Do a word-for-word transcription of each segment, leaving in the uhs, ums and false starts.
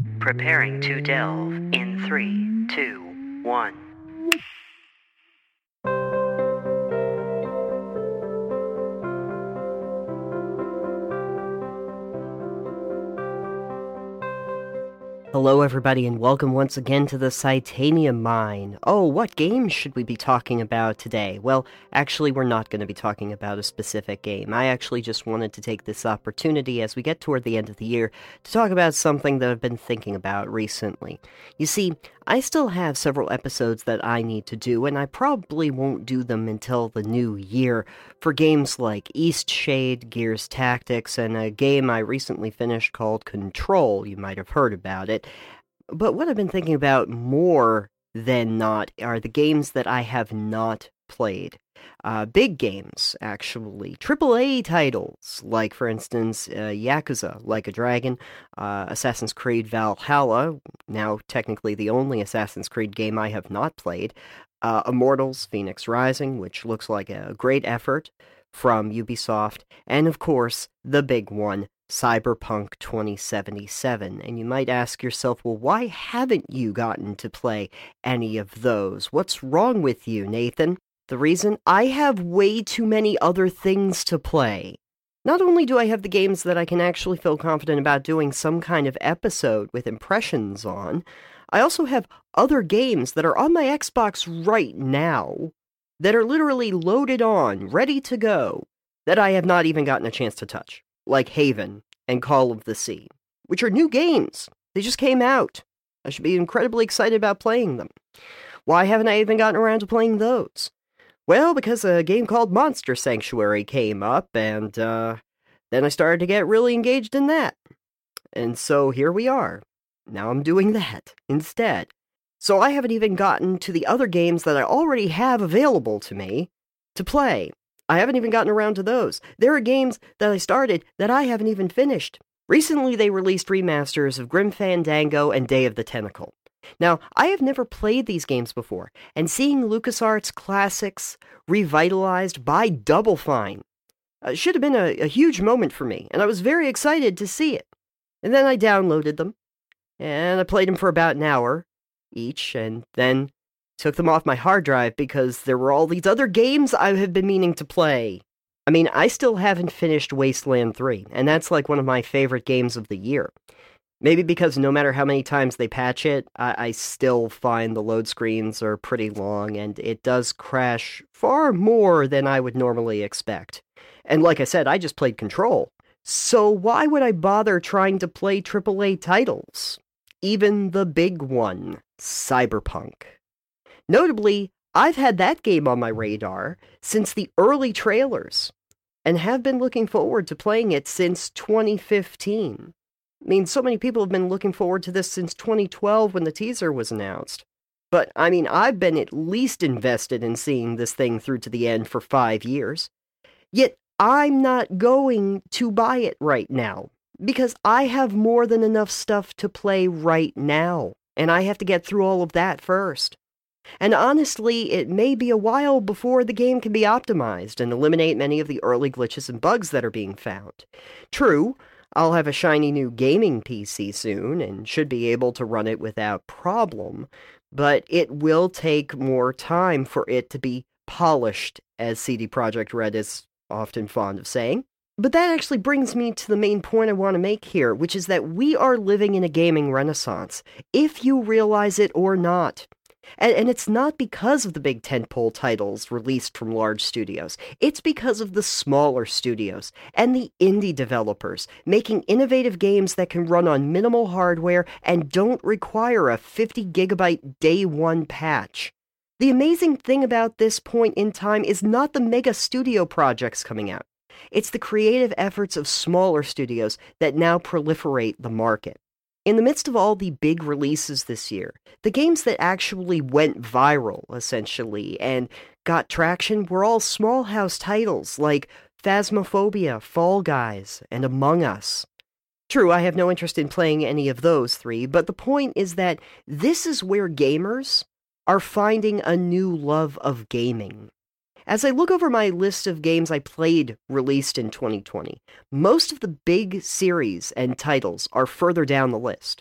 Preparing to delve in three, two, one. Hello everybody and welcome once again to the Titanium Mine. Oh, what games should we be talking about today? Well, actually we're not going to be talking about a specific game. I actually just wanted to take this opportunity as we get toward the end of the year to talk about something that I've been thinking about recently. You see, I still have several episodes that I need to do, and I probably won't do them until the new year for games like Eastshade, Gears Tactics, and a game I recently finished called Control. You might have heard about it. But what I've been thinking about more than not are the games that I have not played. Uh, big games, actually. triple A titles, like, for instance, uh, Yakuza, Like a Dragon, uh, Assassin's Creed Valhalla, now technically the only Assassin's Creed game I have not played, uh, Immortals, Phoenix Rising, which looks like a great effort from Ubisoft, and of course, the big one, Cyberpunk twenty seventy-seven. And you might ask yourself, well, why haven't you gotten to play any of those? What's wrong with you, Nathan? The reason? I have way too many other things to play. Not only do I have the games that I can actually feel confident about doing some kind of episode with impressions on, I also have other games that are on my Xbox right now that are literally loaded on, ready to go, that I have not even gotten a chance to touch, like Haven and Call of the Sea, which are new games. They just came out. I should be incredibly excited about playing them. Why haven't I even gotten around to playing those? Well, because a game called Monster Sanctuary came up, and uh, then I started to get really engaged in that. And so here we are. Now I'm doing that instead. So I haven't even gotten to the other games that I already have available to me to play. I haven't even gotten around to those. There are games that I started that I haven't even finished. Recently they released remasters of Grim Fandango and Day of the Tentacle. Now, I have never played these games before, and seeing LucasArts classics revitalized by Double Fine uh, should have been a, a huge moment for me, and I was very excited to see it. And then I downloaded them, and I played them for about an hour each, and then took them off my hard drive because there were all these other games I have been meaning to play. I mean, I still haven't finished Wasteland three, and that's like one of my favorite games of the year. Maybe because no matter how many times they patch it, I, I still find the load screens are pretty long, and it does crash far more than I would normally expect. And like I said, I just played Control. So why would I bother trying to play triple A titles? Even the big one, Cyberpunk. Notably, I've had that game on my radar since the early trailers, and have been looking forward to playing it since twenty fifteen. I mean, so many people have been looking forward to this since twenty twelve when the teaser was announced. But, I mean, I've been at least invested in seeing this thing through to the end for five years. Yet, I'm not going to buy it right now, because I have more than enough stuff to play right now, and I have to get through all of that first. And honestly, it may be a while before the game can be optimized and eliminate many of the early glitches and bugs that are being found. True, I'll have a shiny new gaming P C soon, and should be able to run it without problem, but it will take more time for it to be polished, as C D Projekt Red is often fond of saying. But that actually brings me to the main point I want to make here, which is that we are living in a gaming renaissance, if you realize it or not. And, and it's not because of the big tentpole titles released from large studios. It's because of the smaller studios and the indie developers making innovative games that can run on minimal hardware and don't require a fifty gigabyte day one patch. The amazing thing about this point in time is not the mega studio projects coming out. It's the creative efforts of smaller studios that now proliferate the market. In the midst of all the big releases this year, the games that actually went viral, essentially, and got traction were all small house titles like Phasmophobia, Fall Guys, and Among Us. True, I have no interest in playing any of those three, but the point is that this is where gamers are finding a new love of gaming. As I look over my list of games I played released in twenty twenty, most of the big series and titles are further down the list.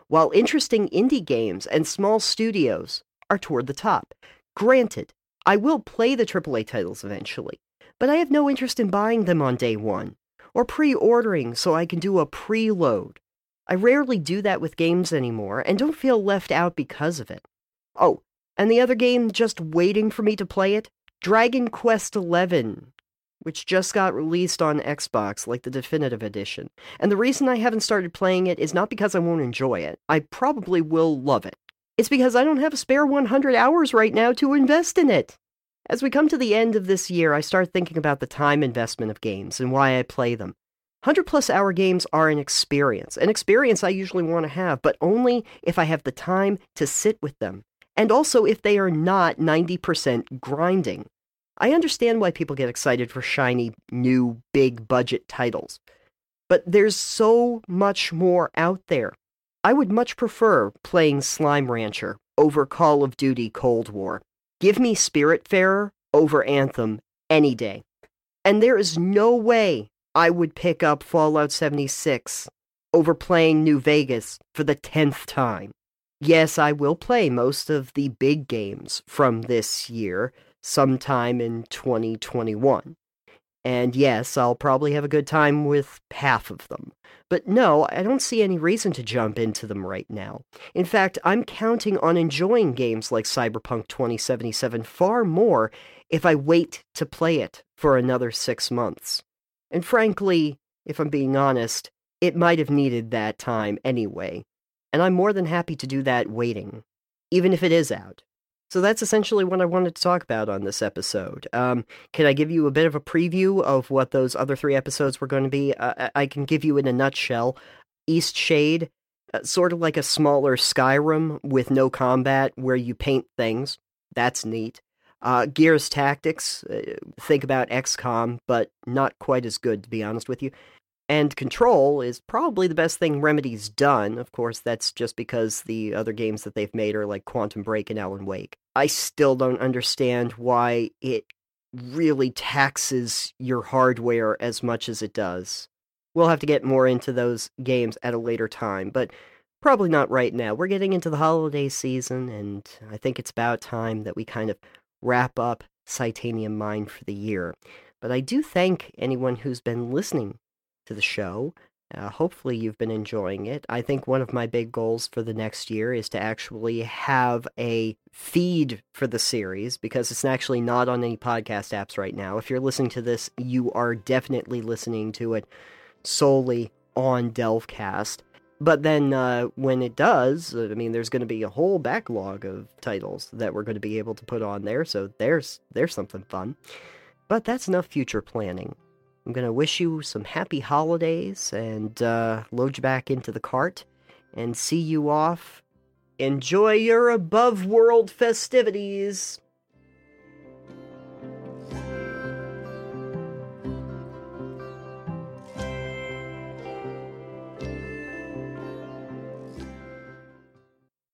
while interesting indie games and small studios are toward the top. Granted, I will play the triple A titles eventually, but I have no interest in buying them on day one, or pre-ordering so I can do a preload. I rarely do that with games anymore, and don't feel left out because of it. Oh, and the other game just waiting for me to play it? Dragon Quest eleven, which just got released on Xbox, like the definitive edition. And the reason I haven't started playing it is not because I won't enjoy it. I probably will love it. It's because I don't have a spare one hundred hours right now to invest in it. As we come to the end of this year, I start thinking about the time investment of games and why I play them. one hundred plus hour games are an experience, an experience I usually want to have, but only if I have the time to sit with them, and also if they are not ninety percent grinding. I understand why people get excited for shiny, new, big-budget titles, but there's so much more out there. I would much prefer playing Slime Rancher over Call of Duty Cold War. Give me Spiritfarer over Anthem any day. And there is no way I would pick up Fallout seventy-six over playing New Vegas for the tenth time. Yes, I will play most of the big games from this year sometime in twenty twenty-one. And yes, I'll probably have a good time with half of them. But no, I don't see any reason to jump into them right now. In fact, I'm counting on enjoying games like Cyberpunk twenty seventy-seven far more if I wait to play it for another six months. And frankly, if I'm being honest, it might have needed that time anyway. And I'm more than happy to do that waiting, even if it is out. So that's essentially what I wanted to talk about on this episode. Um, can I give you a bit of a preview of what those other three episodes were going to be? Uh, I can give you in a nutshell. Eastshade, uh, sort of like a smaller Skyrim with no combat where you paint things. That's neat. Uh, Gears Tactics, uh, think about X COM, but not quite as good, to be honest with you. And Control is probably the best thing Remedy's done. Of course, that's just because the other games that they've made are like Quantum Break and Alan Wake. I still don't understand why it really taxes your hardware as much as it does. We'll have to get more into those games at a later time, but probably not right now. We're getting into the holiday season, and I think it's about time that we kind of wrap up Titanium Mine for the year. But I do thank anyone who's been listening to the show. Uh, hopefully you've been enjoying it. I think one of my big goals for the next year is to actually have a feed for the series, because it's actually not on any podcast apps right now. If you're listening to this, you are definitely listening to it solely on Delvecast. But then uh, when it does, I mean, there's going to be a whole backlog of titles that we're going to be able to put on there, so there's there's something fun. But that's enough future planning. I'm going to wish you some happy holidays and uh, load you back into the cart and see you off. Enjoy your above-world festivities!